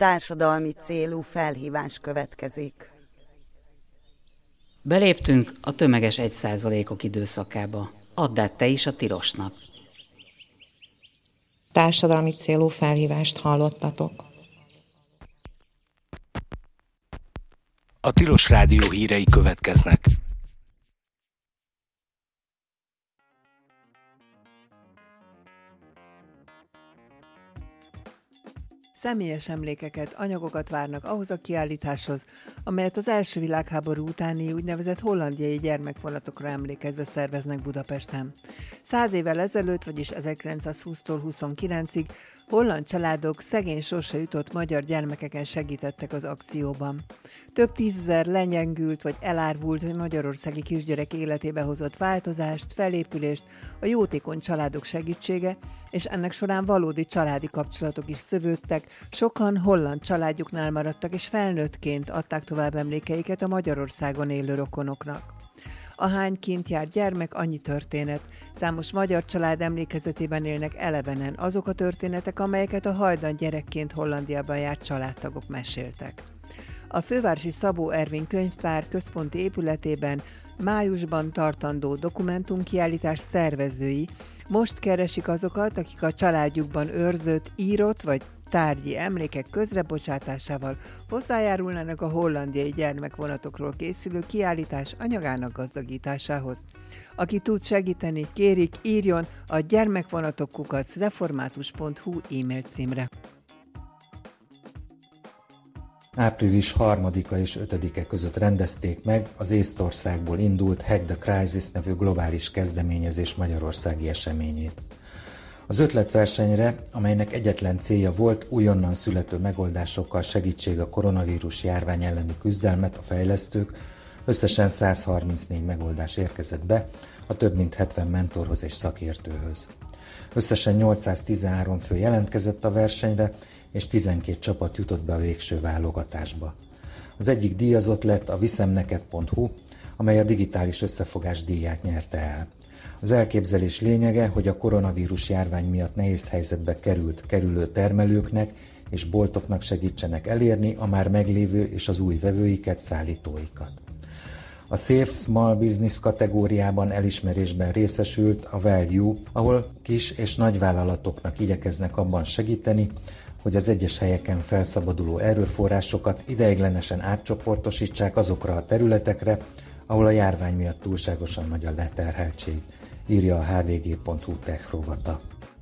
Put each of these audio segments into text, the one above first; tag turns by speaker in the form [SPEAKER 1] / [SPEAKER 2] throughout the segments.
[SPEAKER 1] Társadalmi célú felhívás következik.
[SPEAKER 2] Beléptünk a tömeges 1%-ok időszakába. Add át te is a tilosnak.
[SPEAKER 3] Társadalmi célú felhívást hallottatok.
[SPEAKER 4] A Tilos Rádió hírei következnek.
[SPEAKER 5] Személyes emlékeket, anyagokat várnak ahhoz a kiállításhoz, amelyet az első világháború utáni úgynevezett hollandiai gyermekvonatokra emlékezve szerveznek Budapesten. 100 évvel ezelőtt, vagyis 1920-tól 29-ig holland családok szegény sorsa jutott magyar gyermekeken segítettek az akcióban. Több tízezer lenyengült vagy elárvult magyarországi kisgyerek életébe hozott változást, felépülést, a jótékony családok segítsége, és ennek során valódi családi kapcsolatok is szövődtek, sokan holland családjuknál maradtak, és felnőttként adták tovább emlékeiket a Magyarországon élő rokonoknak. Ahány kint jár gyermek, annyi történet. Számos magyar család emlékezetében élnek elevenen azok a történetek, amelyeket a hajdan gyerekként Hollandiában járt családtagok meséltek. A fővárosi Szabó Ervin könyvtár központi épületében májusban tartandó dokumentumkiállítás szervezői most keresik azokat, akik a családjukban őrzött, írott vagy tárgyi emlékek közrebocsátásával hozzájárulnának a hollandiai gyermekvonatokról készülő kiállítás anyagának gazdagításához. Aki tud segíteni, kérik, írjon a gyermekvonatok@reformatus.hu e-mail címre.
[SPEAKER 6] Április 3-a és 5-e között rendezték meg az Észtországból indult Hack the Crisis nevű globális kezdeményezés magyarországi eseményét. Az ötletversenyre, amelynek egyetlen célja volt újonnan születő megoldásokkal segítség a koronavírus járvány elleni küzdelmet, a fejlesztők, összesen 134 megoldás érkezett be a több mint 70 mentorhoz és szakértőhöz. Összesen 813 fő jelentkezett a versenyre, és 12 csapat jutott be a végső válogatásba. Az egyik díjazott lett a viszemneked.hu, amely a digitális összefogás díját nyerte el. Az elképzelés lényege, hogy a koronavírus járvány miatt nehéz helyzetbe kerülő termelőknek és boltoknak segítsenek elérni a már meglévő és az új vevőiket, szállítóikat. A Safe Small Business kategóriában elismerésben részesült a Value, ahol kis és nagyvállalatoknak igyekeznek abban segíteni, hogy az egyes helyeken felszabaduló erőforrásokat ideiglenesen átcsoportosítsák azokra a területekre, ahol a járvány miatt túlságosan nagy a leterheltség, írja a hvg.hu tech rovata.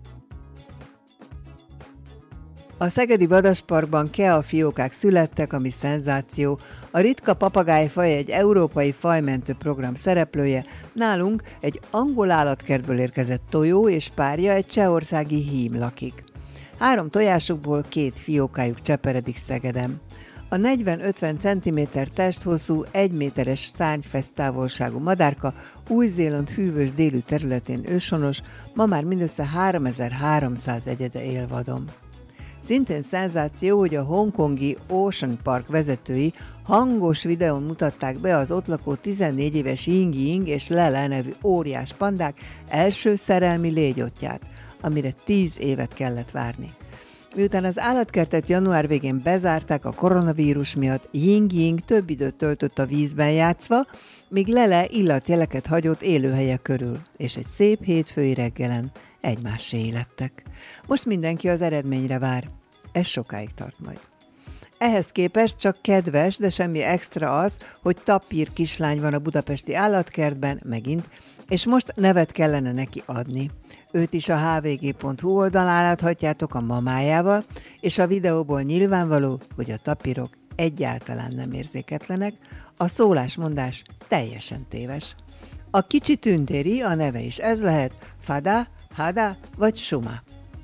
[SPEAKER 5] A szegedi vadasparkban kea fiókák születtek, ami szenzáció. A ritka papagájfaj egy európai fajmentő program szereplője, nálunk egy angol állatkertből érkezett tojó és párja, egy csehországi hím lakik. 3 tojásukból 2 fiókájuk cseperedik Szegeden. A 40-50 cm testhosszú, 1 méteres szárnyfesztávolságú madárka Új-Zéland hűvös délű területén őshonos, ma már mindössze 3300 egyede él vadon. Szintén szenzáció, hogy a hongkongi Ocean Park vezetői hangos videón mutatták be az ott lakó 14 éves Ying Ying és Lele nevű óriás pandák első szerelmi légyottyát, amire 10 évet kellett várni. Miután az állatkertet január végén bezárták a koronavírus miatt, Ying Ying több időt töltött a vízben játszva, míg Lele illatjeleket hagyott élőhelye körül, és egy szép hétfői reggelen egymássé lettek. Most mindenki az eredményre vár. Ez sokáig tart majd. Ehhez képest csak kedves, de semmi extra az, hogy tapír kislány van a budapesti állatkertben, megint, és most nevet kellene neki adni. Őt is a hvg.hu oldalán láthatjátok a mamájával, és a videóból nyilvánvaló, hogy a tapírok egyáltalán nem érzéketlenek, a szólásmondás teljesen téves. A kicsi tündéri, a neve is ez lehet, Fada, Hada vagy Suma.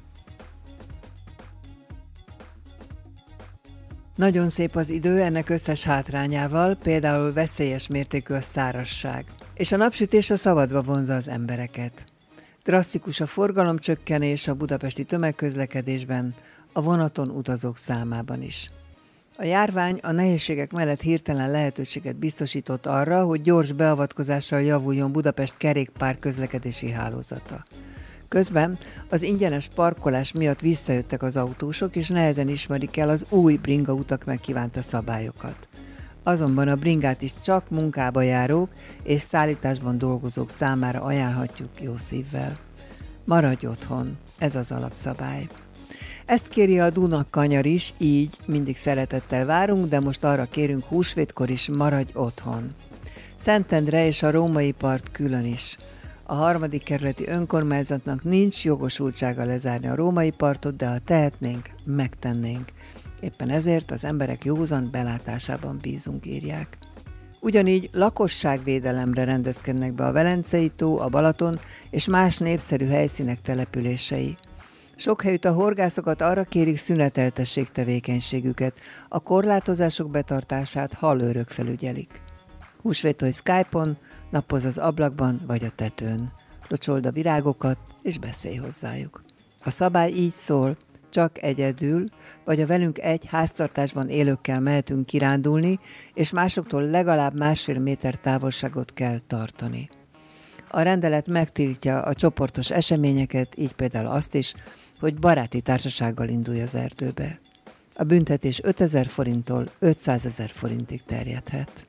[SPEAKER 5] Nagyon szép az idő, ennek összes hátrányával, például veszélyes mértékű a szárazság, és a napsütés a szabadba vonzza az embereket. Drasztikus a forgalomcsökkenés a budapesti tömegközlekedésben, a vonaton utazók számában is. A járvány a nehézségek mellett hirtelen lehetőséget biztosított arra, hogy gyors beavatkozással javuljon Budapest kerékpár közlekedési hálózata. Közben az ingyenes parkolás miatt visszajöttek az autósok, és nehezen ismerik el az új bringautak megkívánta szabályokat. Azonban a bringát is csak munkába járók és szállításban dolgozók számára ajánlhatjuk jó szívvel. Maradj otthon, ez az alapszabály. Ezt kéri a Dunakanyar is, így mindig szeretettel várunk, de most arra kérünk húsvétkor is, maradj otthon. Szentendre és a Római part külön is. A 3. kerületi önkormányzatnak nincs jogosultsága lezárni a Római partot, de ha tehetnénk, megtennénk. Éppen ezért az emberek józan belátásában bízunk, írják. Ugyanígy lakosságvédelemre rendezkednek be a Velencei tó, a Balaton és más népszerű helyszínek települései. Sok helyütt a horgászokat arra kérik, szüneteltessék tevékenységüket, a korlátozások betartását hallőrök felügyelik. Húsvétkor Skype-on, napoz az ablakban vagy a tetőn. Locsold a virágokat és beszélj hozzájuk. A szabály így szól, csak egyedül, vagy a velünk egy háztartásban élőkkel mehetünk kirándulni, és másoktól legalább 1,5 méter távolságot kell tartani. A rendelet megtiltja a csoportos eseményeket, így például azt is, hogy baráti társasággal indulj az erdőbe. A büntetés 5000 forinttól 500 000 forintig terjedhet.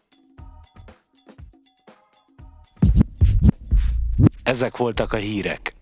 [SPEAKER 4] Ezek voltak a hírek.